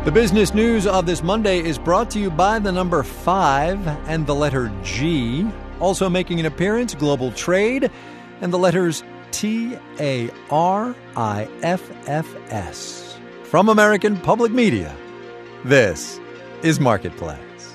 The business news of this Monday is brought to you by the number 5 and the letter G. Also making an appearance, global trade, and the letters TARIFFS. From American Public Media, this is Marketplace.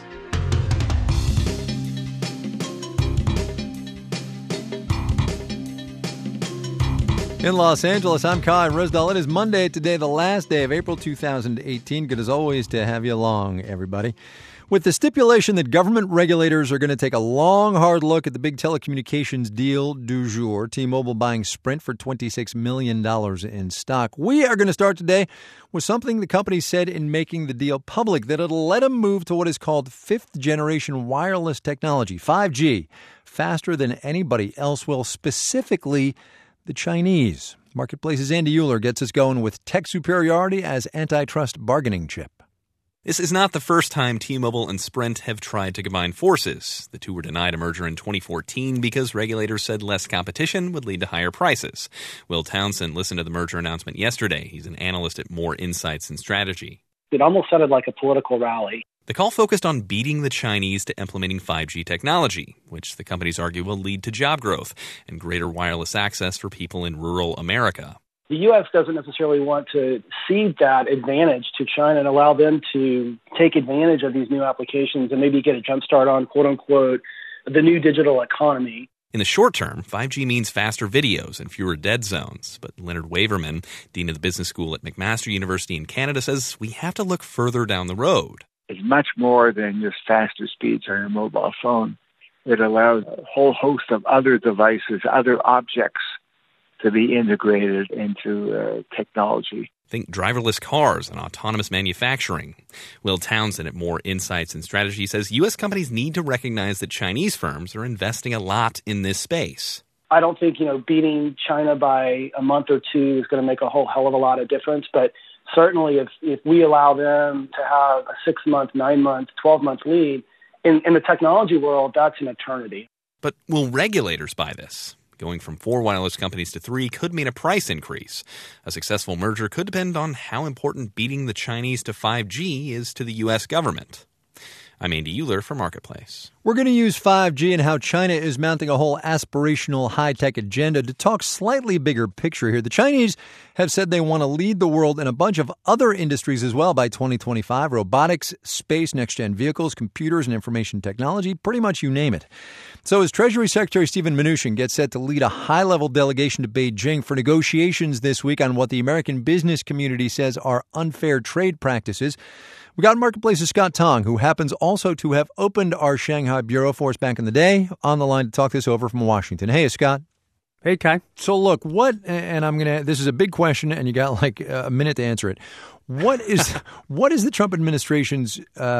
In Los Angeles, I'm Kai Risdall. It is Monday today, the last day of April 2018. Good as always to have you along, everybody. With the stipulation that government regulators are going to take a long, hard look at the big telecommunications deal du jour, T-Mobile buying Sprint for $26 million in stock. We are going to start today with something the company said in making the deal public, that it'll let them move to what is called fifth-generation wireless technology, 5G, faster than anybody else will, specifically the Chinese. Marketplace's Andy Euler gets us going with tech superiority as antitrust bargaining chip. This is not the first time T-Mobile and Sprint have tried to combine forces. The two were denied a merger in 2014 because regulators said less competition would lead to higher prices. Will Townsend listened to the merger announcement yesterday. He's an analyst at More Insights and Strategy. It almost sounded like a political rally. The call focused on beating the Chinese to implementing 5G technology, which the companies argue will lead to job growth and greater wireless access for people in rural America. The U.S. doesn't necessarily want to cede that advantage to China and allow them to take advantage of these new applications and maybe get a jump start on, quote unquote, the new digital economy. In the short term, 5G means faster videos and fewer dead zones. But Leonard Waverman, dean of the business school at McMaster University in Canada, says we have to look further down the road. It's much more than just faster speeds on your mobile phone. It allows a whole host of other devices, other objects to be integrated into technology. Think driverless cars and autonomous manufacturing. Will Townsend at More Insights and Strategy says U.S. companies need to recognize that Chinese firms are investing a lot in this space. I don't think, beating China by a month or two is going to make a whole hell of a lot of difference, but certainly if we allow them to have a 6-month, 9-month, 12-month lead, in the technology world, that's an eternity. But will regulators buy this? Going from 4 wireless companies to 3 could mean a price increase. A successful merger could depend on how important beating the Chinese to 5G is to the U.S. government. I'm Andy Euler for Marketplace. We're going to use 5G and how China is mounting a whole aspirational high-tech agenda to talk slightly bigger picture here. The Chinese have said they want to lead the world in a bunch of other industries as well by 2025. Robotics, space, next-gen vehicles, computers and information technology, pretty much you name it. So as Treasury Secretary Steven Mnuchin gets set to lead a high-level delegation to Beijing for negotiations this week on what the American business community says are unfair trade practices, we got Marketplace's Scott Tong, who happens also to have opened our Shanghai bureau for us back in the day, on the line to talk this over from Washington. Hey, Scott. Hey, Kai. So look, this is a big question, and you got like a minute to answer it. What is the Trump administration's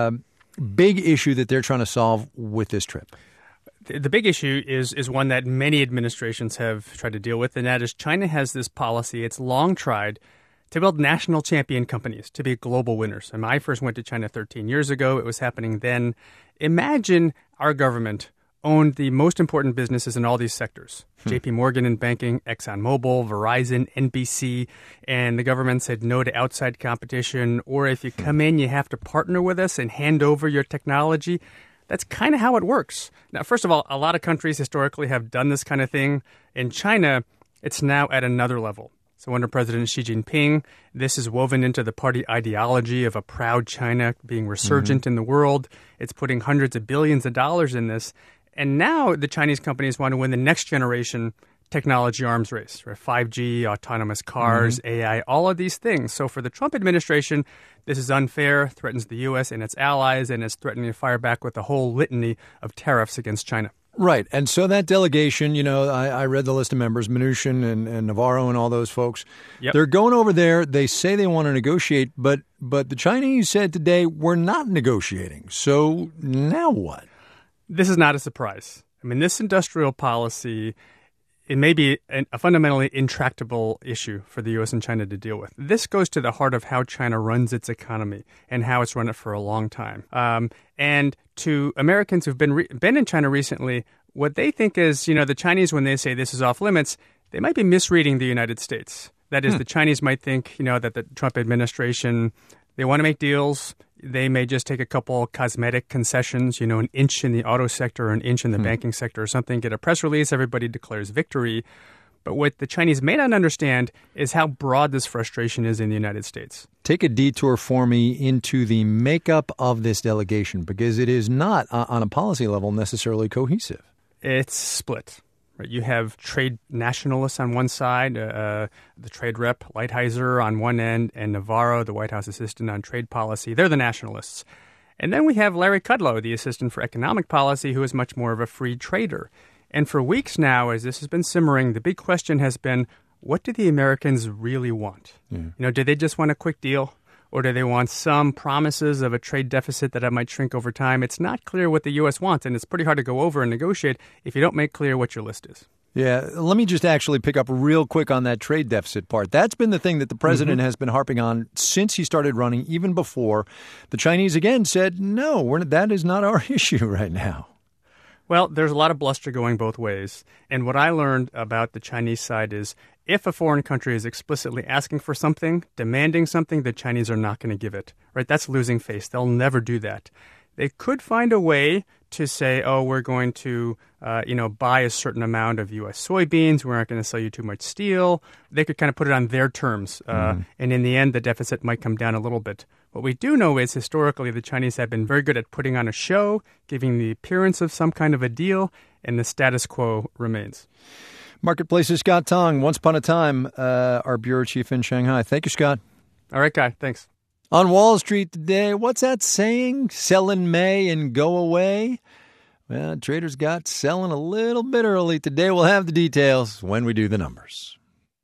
big issue that they're trying to solve with this trip? The big issue is one that many administrations have tried to deal with, and that is China has this policy it's long tried to build national champion companies to be global winners. And I first went to China 13 years ago. It was happening then. Imagine our government owned the most important businesses in all these sectors. JP Morgan in banking, ExxonMobil, Verizon, NBC, and the government said no to outside competition, or if you come in, you have to partner with us and hand over your technology. That's kind of how it works. Now, first of all, a lot of countries historically have done this kind of thing. In China, it's now at another level. So under President Xi Jinping, this is woven into the party ideology of a proud China being resurgent in the world. It's putting hundreds of billions of dollars in this. And now the Chinese companies want to win the next generation technology arms race, right? 5G, autonomous cars, AI, all of these things. So for the Trump administration, this is unfair, threatens the U.S. and its allies, and is threatening to fire back with a whole litany of tariffs against China. Right. And so that delegation, I read the list of members, Mnuchin and Navarro and all those folks. Yep. They're going over there. They say they want to negotiate, but the Chinese said today, we're not negotiating. So now what? This is not a surprise. I mean, this industrial policy, it may be a fundamentally intractable issue for the U.S. and China to deal with. This goes to the heart of how China runs its economy and how it's run it for a long time. And to Americans who've been in China recently, what they think is, the Chinese, when they say this is off limits, they might be misreading the United States. That is, the Chinese might think, that the Trump administration They want to make deals. They may just take a couple cosmetic concessions, an inch in the auto sector or an inch in the banking sector or something, get a press release, everybody declares victory. But what the Chinese may not understand is how broad this frustration is in the United States. Take a detour for me into the makeup of this delegation, because it is not, on a policy level, necessarily cohesive. It's split. Right? You have trade nationalists on one side, the trade rep, Lighthizer, on one end, and Navarro, the White House assistant on trade policy. They're the nationalists. And then we have Larry Kudlow, the assistant for economic policy, who is much more of a free trader. And for weeks now, as this has been simmering, the big question has been, what do the Americans really want? Yeah. Do they just want a quick deal? Or do they want some promises of a trade deficit that might shrink over time? It's not clear what the U.S. wants, and it's pretty hard to go over and negotiate if you don't make clear what your list is. Yeah, let me just actually pick up real quick on that trade deficit part. That's been the thing that the president has been harping on since he started running, even before the Chinese again said, no, that is not our issue right now. Well, there's a lot of bluster going both ways. And what I learned about the Chinese side is if a foreign country is explicitly asking for something, demanding something, the Chinese are not going to give it. Right? That's losing face. They'll never do that. They could find a way to say, we're going to, buy a certain amount of U.S. soybeans. We're not going to sell you too much steel. They could kind of put it on their terms. And in the end, the deficit might come down a little bit. What we do know is historically the Chinese have been very good at putting on a show, giving the appearance of some kind of a deal, and the status quo remains. Marketplace's Scott Tong, once upon a time, our bureau chief in Shanghai. Thank you, Scott. All right, Guy. Thanks. On Wall Street today, what's that saying? Sell in May and go away? Well, traders got selling a little bit early. Today we'll have the details when we do the numbers.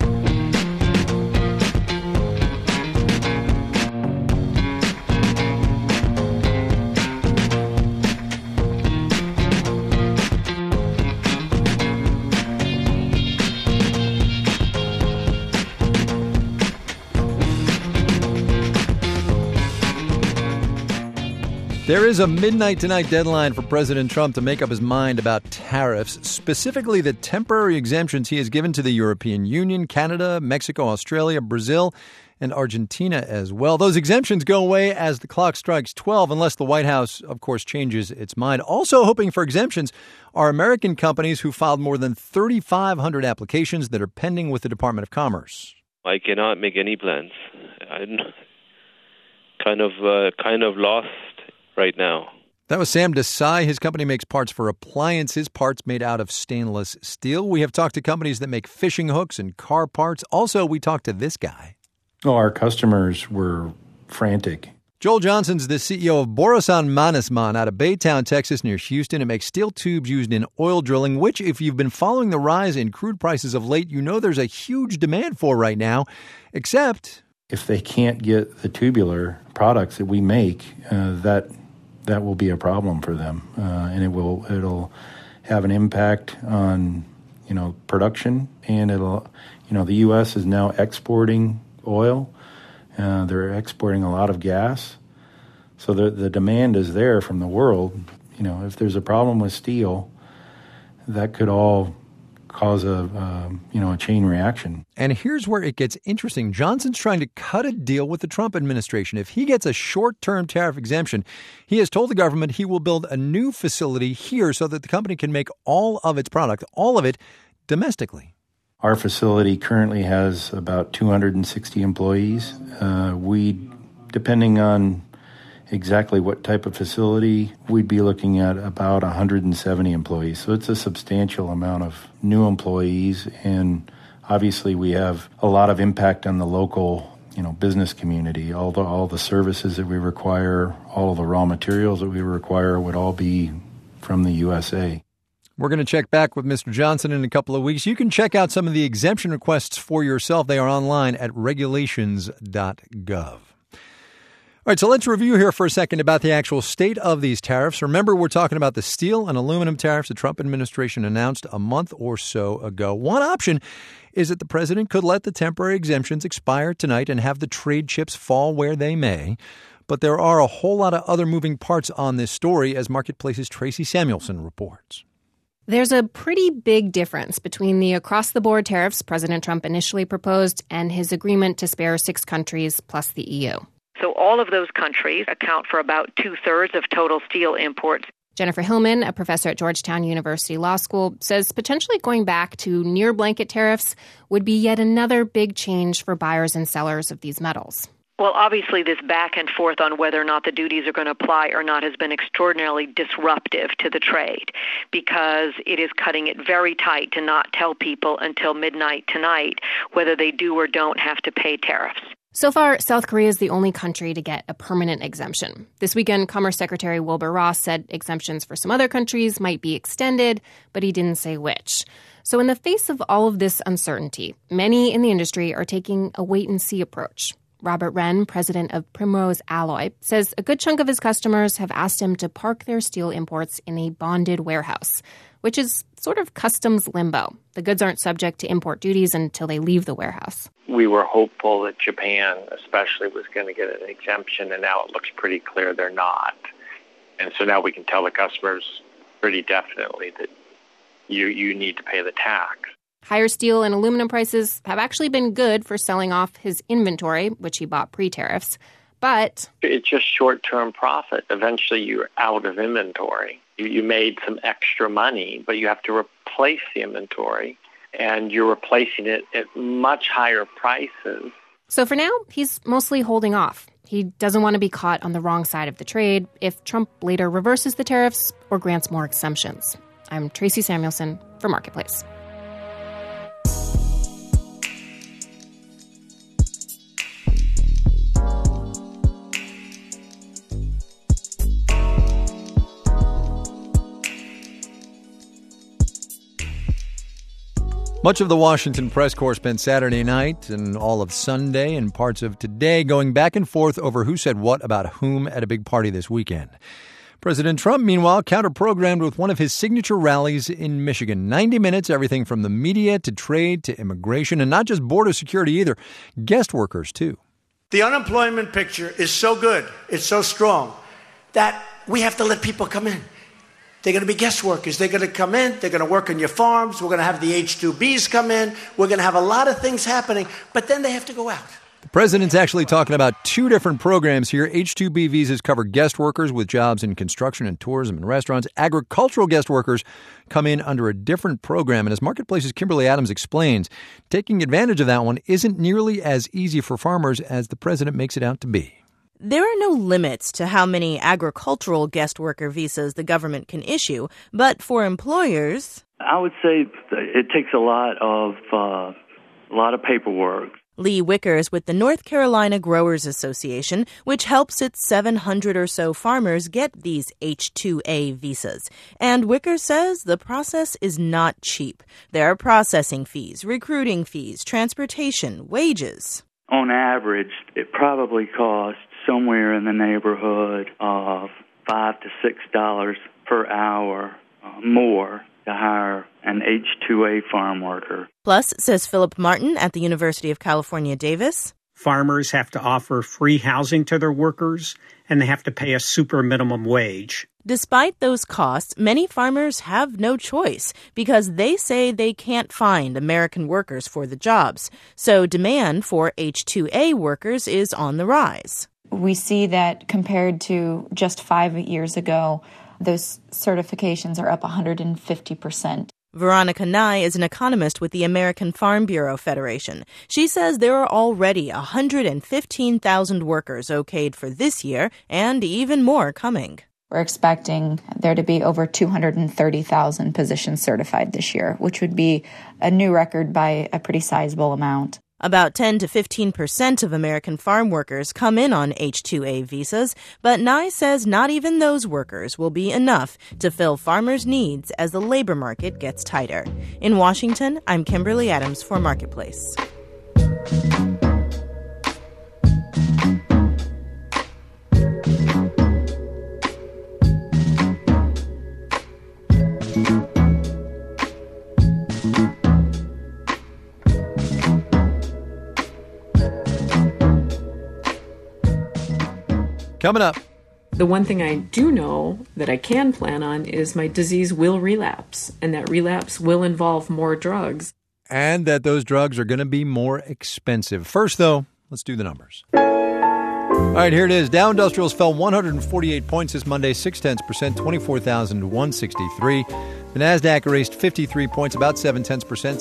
There is a midnight tonight deadline for President Trump to make up his mind about tariffs, specifically the temporary exemptions he has given to the European Union, Canada, Mexico, Australia, Brazil, and Argentina as well. Those exemptions go away as the clock strikes 12, unless the White House, of course, changes its mind. Also hoping for exemptions are American companies who filed more than 3,500 applications that are pending with the Department of Commerce. I cannot make any plans. I'm kind of lost right now. That was Sam Desai. His company makes parts for appliances, parts made out of stainless steel. We have talked to companies that make fishing hooks and car parts. Also, we talked to this guy. Oh, our customers were frantic. Joel Johnson's the CEO of Borusan Mannesmann out of Baytown, Texas, near Houston. It makes steel tubes used in oil drilling, which, if you've been following the rise in crude prices of late, you know there's a huge demand for right now, except if they can't get the tubular products that we make, that will be a problem for them, and it'll have an impact on production, and the U.S. is now exporting oil. They're exporting a lot of gas, so the demand is there from the world. If there's a problem with steel, that could all cause a chain reaction. And here's where it gets interesting. Johnson's trying to cut a deal with the Trump administration. If he gets a short-term tariff exemption, he has told the government he will build a new facility here so that the company can make all of its product, all of it, domestically. Our facility currently has about 260 employees. Depending on exactly what type of facility, we'd be looking at about 170 employees. So it's a substantial amount of new employees, and obviously we have a lot of impact on the local, business community. All the services that we require, all of the raw materials that we require would all be from the USA. We're going to check back with Mr. Johnson in a couple of weeks. You can check out some of the exemption requests for yourself. They are online at regulations.gov. All right, so let's review here for a second about the actual state of these tariffs. Remember, we're talking about the steel and aluminum tariffs the Trump administration announced a month or so ago. One option is that the president could let the temporary exemptions expire tonight and have the trade chips fall where they may. But there are a whole lot of other moving parts on this story, as Marketplace's Tracy Samuelson reports. There's a pretty big difference between the across-the-board tariffs President Trump initially proposed and his agreement to spare 6 countries plus the EU. So all of those countries account for about 2/3 of total steel imports. Jennifer Hillman, a professor at Georgetown University Law School, says potentially going back to near-blanket tariffs would be yet another big change for buyers and sellers of these metals. Well, obviously, this back and forth on whether or not the duties are going to apply or not has been extraordinarily disruptive to the trade because it is cutting it very tight to not tell people until midnight tonight whether they do or don't have to pay tariffs. So far, South Korea is the only country to get a permanent exemption. This weekend, Commerce Secretary Wilbur Ross said exemptions for some other countries might be extended, but he didn't say which. So in the face of all of this uncertainty, many in the industry are taking a wait-and-see approach. Robert Wren, president of Primrose Alloy, says a good chunk of his customers have asked him to park their steel imports in a bonded warehouse, which is sort of customs limbo. The goods aren't subject to import duties until they leave the warehouse. We were hopeful that Japan especially was going to get an exemption, and now it looks pretty clear they're not. And so now we can tell the customers pretty definitely that you need to pay the tax. Higher steel and aluminum prices have actually been good for selling off his inventory, which he bought pre-tariffs. But it's just short-term profit. Eventually you're out of inventory. You made some extra money, but you have to replace the inventory, and you're replacing it at much higher prices. So for now, he's mostly holding off. He doesn't want to be caught on the wrong side of the trade if Trump later reverses the tariffs or grants more exemptions. I'm Tracy Samuelson for Marketplace. Much of the Washington press corps spent Saturday night and all of Sunday and parts of today going back and forth over who said what about whom at a big party this weekend. President Trump, meanwhile, counter-programmed with one of his signature rallies in Michigan. 90 minutes, everything from the media to trade to immigration, and not just border security either, guest workers too. The unemployment picture is so good, it's so strong, that we have to let people come in. They're going to be guest workers. They're going to come in. They're going to work on your farms. We're going to have the H-2Bs come in. We're going to have a lot of things happening, but then they have to go out. The president's actually talking about two different programs here. H-2B visas cover guest workers with jobs in construction and tourism and restaurants. Agricultural guest workers come in under a different program. And as Marketplace's Kimberly Adams explains, taking advantage of that one isn't nearly as easy for farmers as the president makes it out to be. There are no limits to how many agricultural guest worker visas the government can issue, but for employers, I would say it takes a lot of paperwork. Lee Wickers with the North Carolina Growers Association, which helps its 700 or so farmers get these H-2A visas. And Wickers says the process is not cheap. There are processing fees, recruiting fees, transportation, wages. On average, it probably costs somewhere in the neighborhood of $5 to $6 per hour more to hire an H-2A farm worker. Plus, says Philip Martin at the University of California, Davis, farmers have to offer free housing to their workers, and they have to pay a super minimum wage. Despite those costs, many farmers have no choice because they say they can't find American workers for the jobs. So demand for H-2A workers is on the rise. We see that compared to just 5 years ago, those certifications are up 150%. Veronica Nye is an economist with the American Farm Bureau Federation. She says there are already 115,000 workers okayed for this year and even more coming. We're expecting there to be over 230,000 positions certified this year, which would be a new record by a pretty sizable amount. About 10 to 15% of American farm workers come in on H-2A visas, but Nye says not even those workers will be enough to fill farmers' needs as the labor market gets tighter. In Washington, I'm Kimberly Adams for Marketplace. Coming up. The one thing I do know that I can plan on is my disease will relapse, and that relapse will involve more drugs. And that those drugs are going to be more expensive. First, though, let's do the numbers. All right, here it is. Dow Industrials fell 148 points this Monday, 0.6%, 24,163. The Nasdaq erased 53 points, about 0.7%,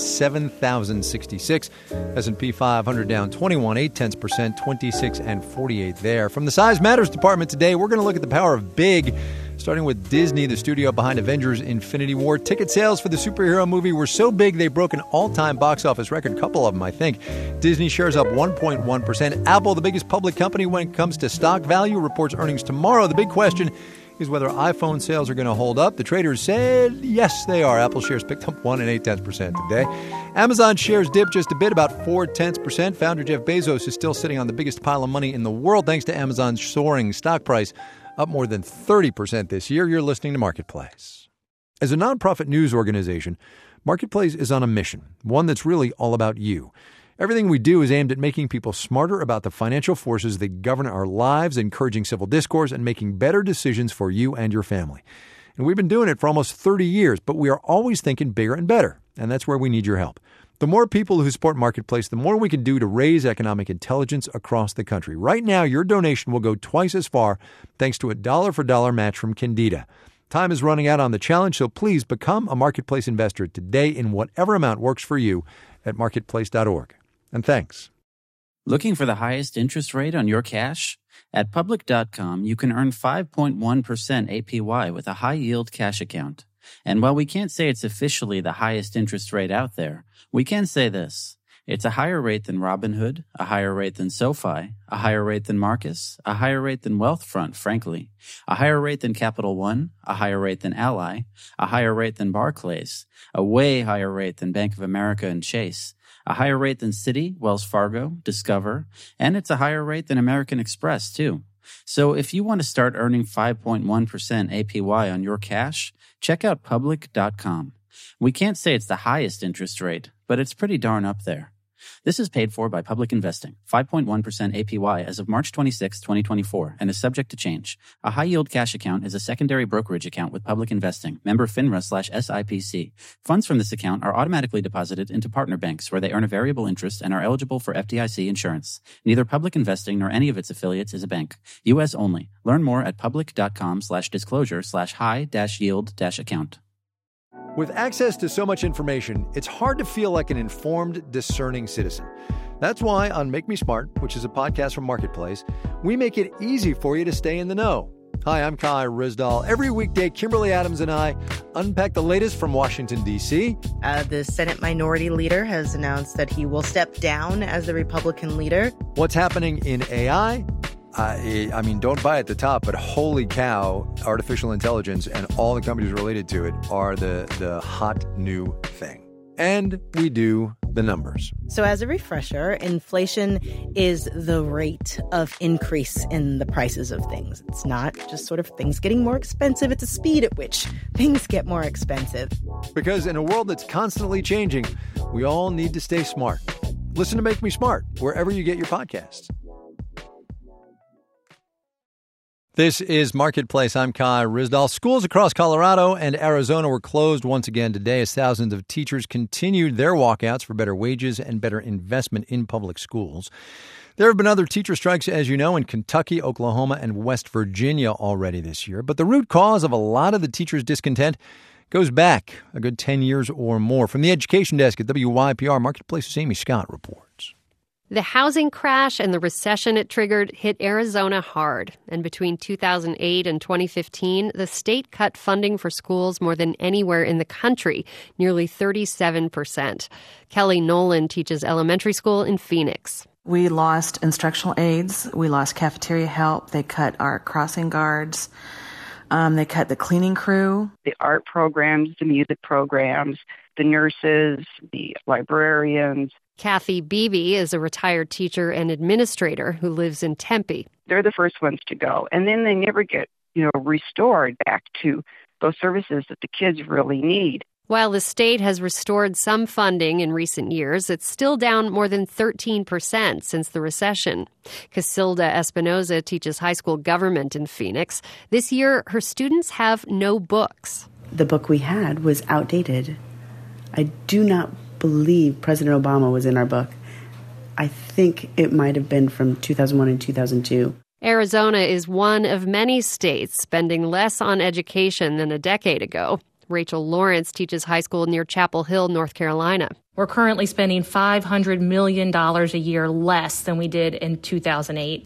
7,066. S&P 500 down 21, 0.8%, 26 and 48 there. From the Size Matters department today, we're going to look at the power of big, starting with Disney, the studio behind Avengers Infinity War. Ticket sales for the superhero movie were so big they broke an all-time box office record, a couple of them, I think. Disney shares up 1.1%. Apple, the biggest public company when it comes to stock value, reports earnings tomorrow. The big question is whether iPhone sales are going to hold up. The traders said yes, they are. Apple shares picked up 1.8% today. Amazon shares dipped just a bit, about 0.4%. Founder Jeff Bezos is still sitting on the biggest pile of money in the world thanks to Amazon's soaring stock price, up more than 30% this year. You're listening to Marketplace. As a nonprofit news organization, Marketplace is on a mission, one that's really all about you. Everything we do is aimed at making people smarter about the financial forces that govern our lives, encouraging civil discourse, and making better decisions for you and your family. And we've been doing it for almost 30 years, but we are always thinking bigger and better, and that's where we need your help. The more people who support Marketplace, the more we can do to raise economic intelligence across the country. Right now, your donation will go twice as far thanks to a dollar-for-dollar match from Candida. Time is running out on the challenge, so please become a Marketplace investor today in whatever amount works for you at marketplace.org. And thanks. Looking for the highest interest rate on your cash? At Public.com, you can earn 5.1% APY with a high-yield cash account. And while we can't say it's officially the highest interest rate out there, we can say this. It's a higher rate than Robinhood, a higher rate than SoFi, a higher rate than Marcus, a higher rate than Wealthfront, frankly, a higher rate than Capital One, a higher rate than Ally, a higher rate than Barclays, a way higher rate than Bank of America and Chase, a higher rate than Citi, Wells Fargo, Discover, and it's a higher rate than American Express, too. So if you want to start earning 5.1% APY on your cash, check out Public.com. We can't say it's the highest interest rate, but it's pretty darn up there. This is paid for by Public Investing, 5.1% APY as of March 26, 2024, and is subject to change. A high-yield cash account is a secondary brokerage account with Public Investing, member FINRA/SIPC. Funds from this account are automatically deposited into partner banks where they earn a variable interest and are eligible for FDIC insurance. Neither Public Investing nor any of its affiliates is a bank. U.S. only. Learn more at public.com/disclosure/high-yield-account. With access to so much information, it's hard to feel like an informed, discerning citizen. That's why on Make Me Smart, which is a podcast from Marketplace, we make it easy for you to stay in the know. Hi, I'm Kai Ryssdal. Every weekday, Kimberly Adams and I unpack the latest from Washington, D.C. The Senate Minority Leader has announced that he will step down as the Republican leader. What's happening in AI? I mean, don't buy at the top, but holy cow, artificial intelligence and all the companies related to it are the hot new thing. And we do the numbers. So as a refresher, inflation is the rate of increase in the prices of things. It's not just sort of things getting more expensive. It's a speed at which things get more expensive. Because in a world that's constantly changing, we all need to stay smart. Listen to Make Me Smart wherever you get your podcasts. This is Marketplace. I'm Kai Ryssdal. Schools across Colorado and Arizona were closed once again today as thousands of teachers continued their walkouts for better wages and better investment in public schools. There have been other teacher strikes, as you know, in Kentucky, Oklahoma, and West Virginia already this year. But the root cause of a lot of the teachers' discontent goes back a good 10 years or more. From the Education Desk at WYPR, Marketplace's Amy Scott reports. The housing crash and the recession it triggered hit Arizona hard. And between 2008 and 2015, the state cut funding for schools more than anywhere in the country, nearly 37%. Kelly Nolan teaches elementary school in Phoenix. We lost instructional aides. We lost cafeteria help. They cut our crossing guards. They cut the cleaning crew. The art programs, the music programs, the nurses, the librarians. Kathy Beebe is a retired teacher and administrator who lives in Tempe. They're the first ones to go, and then they never get, restored back to those services that the kids really need. While the state has restored some funding in recent years, it's still down more than 13% since the recession. Casilda Espinoza teaches high school government in Phoenix. This year, her students have no books. The book we had was outdated. I do not believe President Obama was in our book. I think it might have been from 2001 and 2002. Arizona is one of many states spending less on education than a decade ago. Rachel Lawrence teaches high school near Chapel Hill, North Carolina. We're currently spending $500 million a year less than we did in 2008.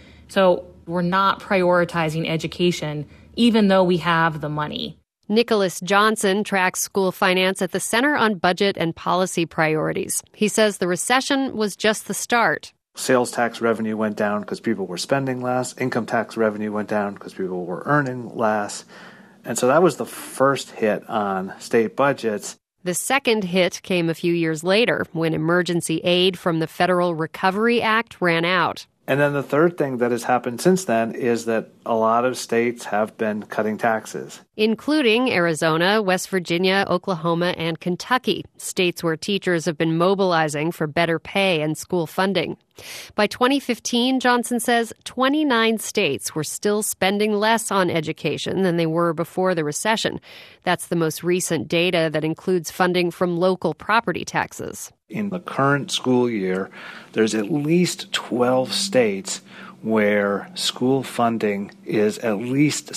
So we're not prioritizing education, even though we have the money. Nicholas Johnson tracks school finance at the Center on Budget and Policy Priorities. He says the recession was just the start. Sales tax revenue went down because people were spending less. Income tax revenue went down because people were earning less. And so that was the first hit on state budgets. The second hit came a few years later when emergency aid from the Federal Recovery Act ran out. And then the third thing that has happened since then is that a lot of states have been cutting taxes. Including Arizona, West Virginia, Oklahoma, and Kentucky, states where teachers have been mobilizing for better pay and school funding. By 2015, Johnson says 29 states were still spending less on education than they were before the recession. That's the most recent data that includes funding from local property taxes. In the current school year, there's at least 12 states where school funding is at least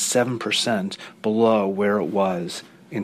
7% below where it was in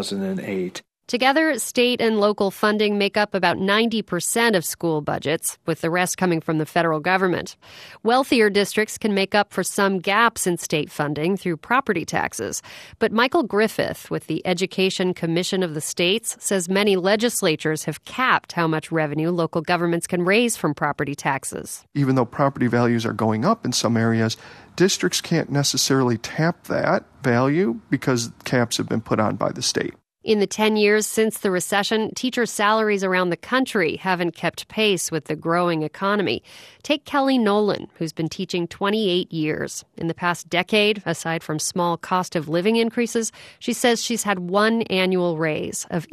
2008. Together, state and local funding make up about 90% of school budgets, with the rest coming from the federal government. Wealthier districts can make up for some gaps in state funding through property taxes. But Michael Griffith with the Education Commission of the States says many legislatures have capped how much revenue local governments can raise from property taxes. Even though property values are going up in some areas, districts can't necessarily tap that value because caps have been put on by the state. In the 10 years since the recession, teacher salaries around the country haven't kept pace with the growing economy. Take Kelly Nolan, who's been teaching 28 years. In the past decade, aside from small cost of living increases, she says she's had one annual raise of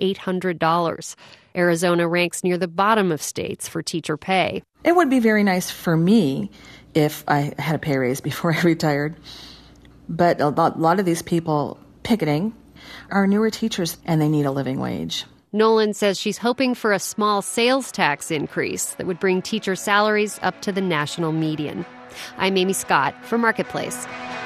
$800. Arizona ranks near the bottom of states for teacher pay. It would be very nice for me if I had a pay raise before I retired. But a lot of these people picketing are newer teachers, and they need a living wage. Nolan says she's hoping for a small sales tax increase that would bring teacher salaries up to the national median. I'm Amy Scott for Marketplace.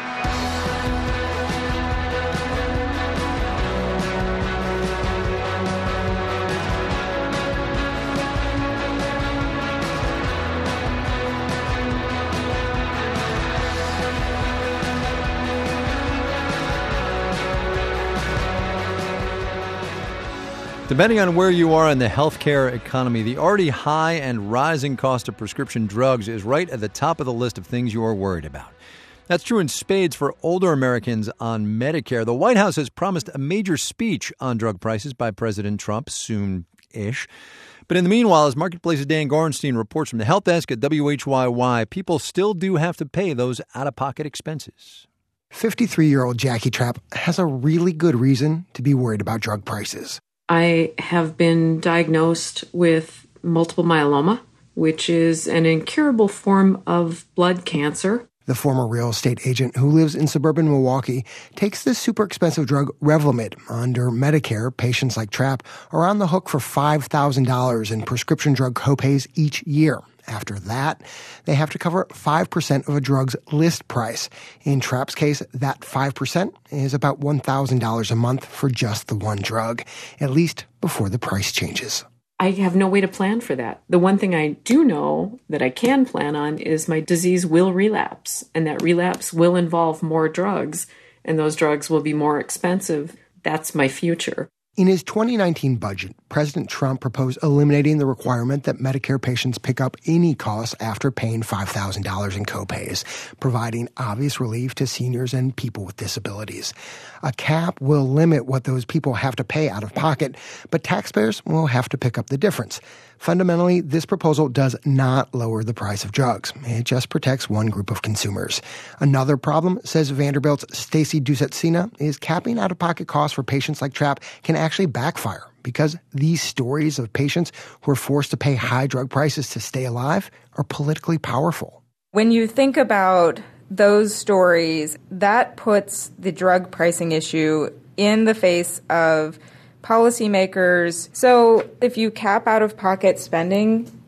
Depending on where you are in the healthcare economy, the already high and rising cost of prescription drugs is right at the top of the list of things you are worried about. That's true in spades for older Americans on Medicare. The White House has promised a major speech on drug prices by President Trump soon-ish. But in the meanwhile, as Marketplace's Dan Gorenstein reports from the help desk at WHYY, people still do have to pay those out-of-pocket expenses. 53-year-old Jackie Trapp has a really good reason to be worried about drug prices. I have been diagnosed with multiple myeloma, which is an incurable form of blood cancer. The former real estate agent who lives in suburban Milwaukee takes this super expensive drug Revlimid. Under Medicare, patients like Trapp are on the hook for $5,000 in prescription drug copays each year. After that, they have to cover 5% of a drug's list price. In Trapp's case, that 5% is about $1,000 a month for just the one drug, at least before the price changes. I have no way to plan for that. The one thing I do know that I can plan on is my disease will relapse, and that relapse will involve more drugs, and those drugs will be more expensive. That's my future. In his 2019 budget, President Trump proposed eliminating the requirement that Medicare patients pick up any costs after paying $5,000 in copays, providing obvious relief to seniors and people with disabilities. A cap will limit what those people have to pay out of pocket, but taxpayers will have to pick up the difference. Fundamentally, this proposal does not lower the price of drugs. It just protects one group of consumers. Another problem, says Vanderbilt's Stacey Ducetsina, is capping out-of-pocket costs for patients like Trapp can actually backfire because these stories of patients who are forced to pay high drug prices to stay alive are politically powerful. When you think about those stories, that puts the drug pricing issue in the face of policymakers. So if you cap out-of-pocket spending,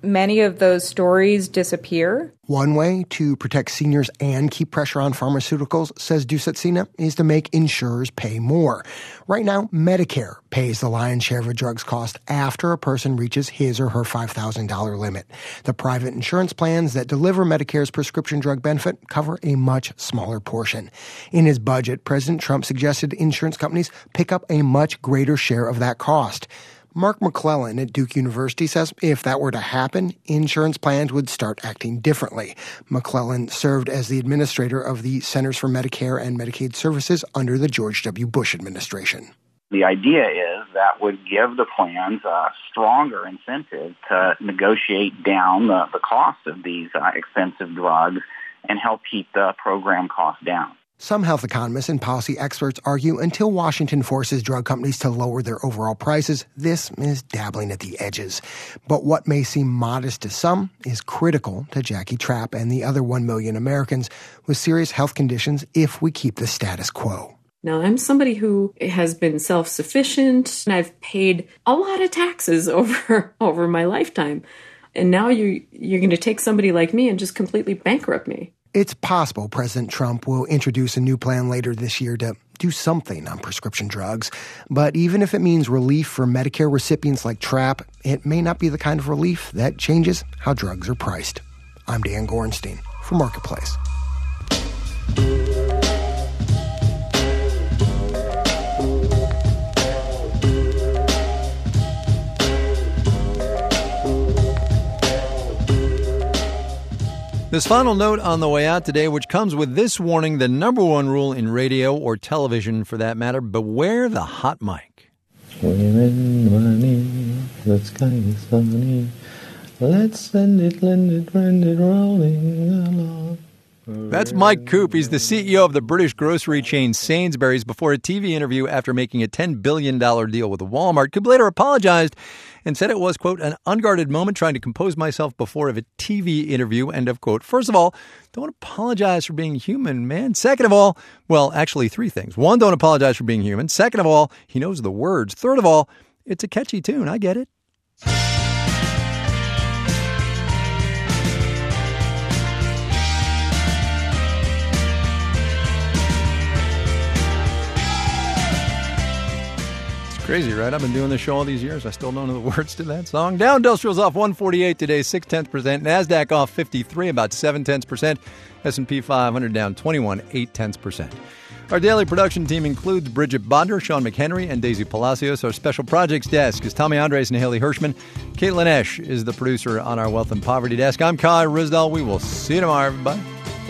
many of those stories disappear? One way to protect seniors and keep pressure on pharmaceuticals, says Dusatsina, is to make insurers pay more. Right now, Medicare pays the lion's share of a drug's cost after a person reaches his or her $5,000 limit. The private insurance plans that deliver Medicare's prescription drug benefit cover a much smaller portion. In his budget, President Trump suggested insurance companies pick up a much greater share of that cost. Mark McClellan at Duke University says if that were to happen, insurance plans would start acting differently. McClellan served as the administrator of the Centers for Medicare and Medicaid Services under the George W. Bush administration. The idea is that would give the plans a stronger incentive to negotiate down the cost of these expensive drugs and help keep the program costs down. Some health economists and policy experts argue until Washington forces drug companies to lower their overall prices, this is dabbling at the edges. But what may seem modest to some is critical to Jackie Trapp and the other 1 million Americans with serious health conditions if we keep the status quo. Now, I'm somebody who has been self-sufficient, and I've paid a lot of taxes over my lifetime. And now you're going to take somebody like me and just completely bankrupt me. It's possible President Trump will introduce a new plan later this year to do something on prescription drugs. But even if it means relief for Medicare recipients like Trapp, it may not be the kind of relief that changes how drugs are priced. I'm Dan Gorenstein for Marketplace. This final note on the way out today, which comes with this warning, the number one rule in radio or television for that matter, beware the hot mic. Women money, that's kind of funny. Let's send it, rolling along. That's Mike Coop. He's the CEO of the British grocery chain Sainsbury's before a TV interview after making a $10 billion deal with Walmart. Coop later apologized and said it was, quote, an unguarded moment trying to compose myself before a TV interview, end of quote. First of all, don't apologize for being human, man. Second of all, well, actually three things. One, don't apologize for being human. Second of all, he knows the words. Third of all, it's a catchy tune. I get it. Crazy, right? I've been doing this show all these years. I still don't know the words to that song. Dow Industrial's off 148 today, 0.6%. NASDAQ off 53, about 0.7%. S&P 500 down 21, 0.8%. Our daily production team includes Bridget Bonder, Sean McHenry, and Daisy Palacios. Our special projects desk is Tommy Andres and Haley Hirschman. Caitlin Esch is the producer on our Wealth and Poverty desk. I'm Kai Ryssdal. We will see you tomorrow, everybody.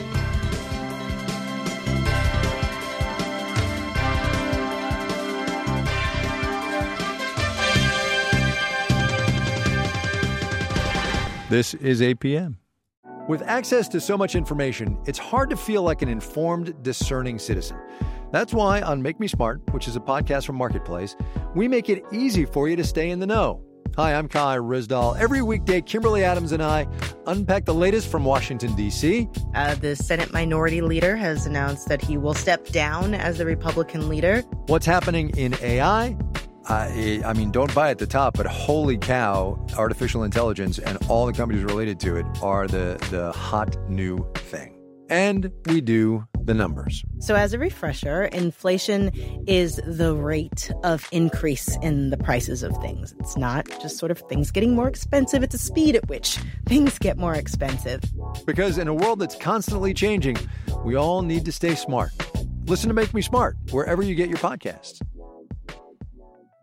This is APM. With access to so much information, it's hard to feel like an informed, discerning citizen. That's why on Make Me Smart, which is a podcast from Marketplace, we make it easy for you to stay in the know. Hi, I'm Kai Ryssdal. Every weekday, Kimberly Adams and I unpack the latest from Washington, D.C. The Senate Minority Leader has announced that he will step down as the Republican leader. What's happening in AI? I mean, don't buy at the top, but holy cow, artificial intelligence and all the companies related to it are the hot new thing. And we do the numbers. So as a refresher, inflation is the rate of increase in the prices of things. It's not just sort of things getting more expensive. It's the speed at which things get more expensive. Because in a world that's constantly changing, we all need to stay smart. Listen to Make Me Smart wherever you get your podcasts.